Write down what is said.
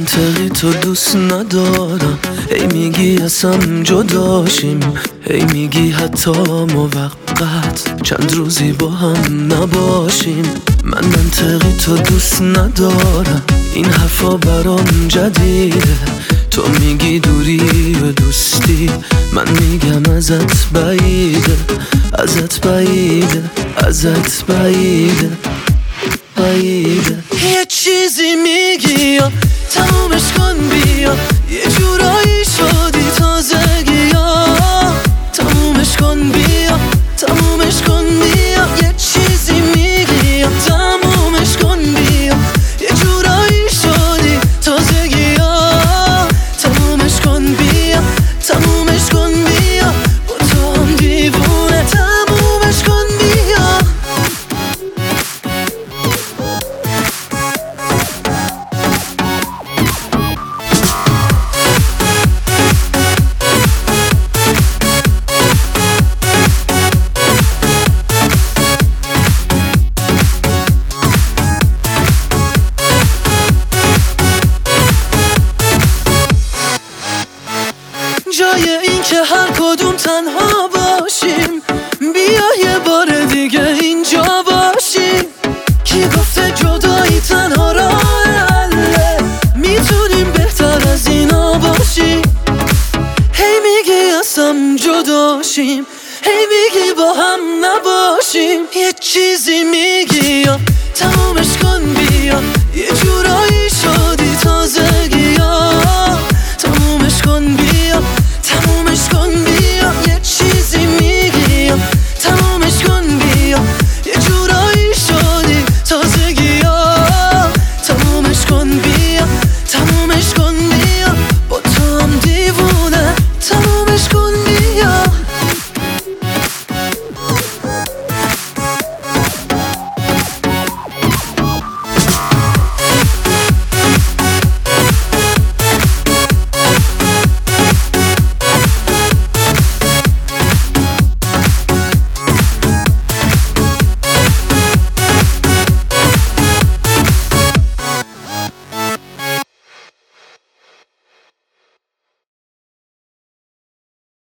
منطقی تو دوست ندارم، هی میگی اصلا جداشیم، هی میگی حتی موقت چند روزی با هم نباشیم. من منطقی تو دوست ندارم، این حرفا برام جدیده. تو میگی دوری و دوستی، من میگم ازت بعیده، ازت بعیده، ازت بعیده، بعیده. یه چیزی میگی یا تمومش کن